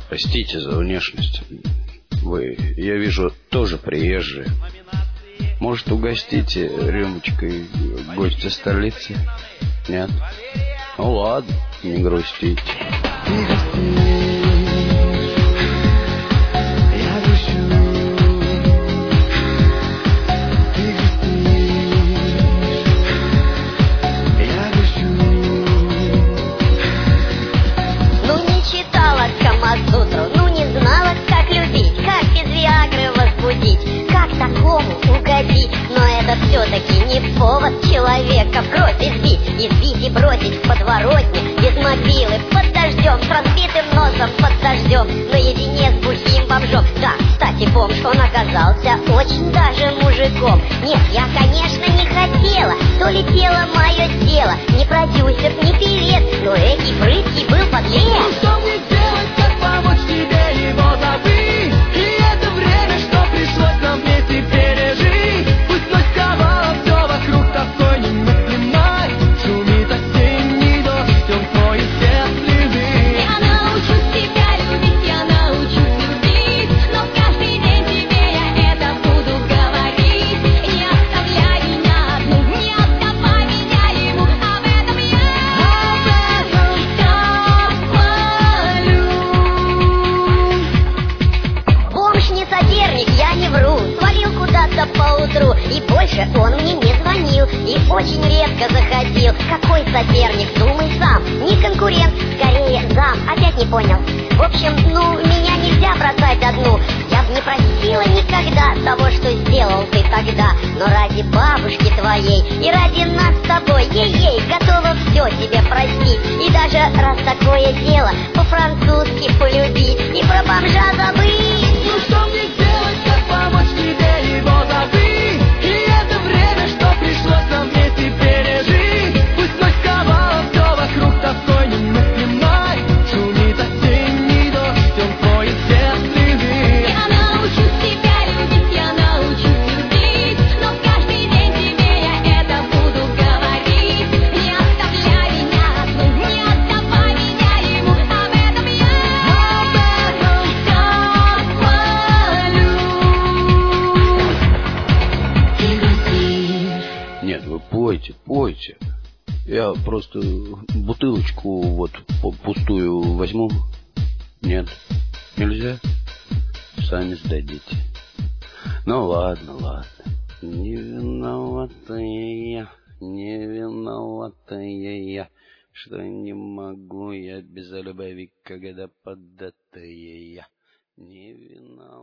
Простите за внешность. Вы, я вижу, тоже приезжие. Может, угостите рюмочкой гостя столицы? Нет? Ну ладно, не грустите. Камасутру, ну не знала, как любить, как без виагры возбудить, как такому угодить. Но это все-таки не повод человека в кровь избить и бросить в подворотне, без мобилы, под дождем, с разбитым носом под дождем, наедине с бухим бомжом. Да, кстати, бомж, он оказался очень даже мужиком. Нет, я, конечно, не хотела, то летело мое дело, не продюсер, не певец, но эти прыткий был подлец. Ну что мне делать, как помочь тебе его забыть? И это время, что пришлось нам вместе пережить. Пусть ночь сковала все вокруг такой немыслимой, шумит осенний дождь, он твой все слезы. Я научусь тебя любить, я научусь любить, но каждый день тебе я это буду говорить. Не оставляй меня одну, не отдавай меня ему, об этом я Бомж не соперник, я не вру, свалил куда-то поутру, и больше он мне не звонил, и очень редко заходил. Какой соперник, думай сам, не конкурент, скорее зам. Опять не понял. В общем, меня нельзя бросать одну. Я б не простила никогда того, что сделал ты тогда, но ради бабушки твоей и ради нас с тобой, ей-ей, готова все тебе простить. И даже раз такое дело, по-французски полюбить и про бомжа забыть. Ну что мне делать, как помочь тебе его забыть? И это время, что пришлось нам вместе пережить. Пусть ночь сковала все вокруг такой немыслимой, шумит осенний дождь, он твой все слезы. Я научусь тебя любить, я научусь любить, но каждый день тебе я это буду говорить. Не оставляй меня одну, не отдавай меня ему, об этом я Нет, вы пойте, пойте. Я просто бутылочку вот пустую возьму. Нет, нельзя? Сами сдадите. Ну ладно, ладно. Не виноватая я, что не могу я без любви, когда поддатая я. Не виновата.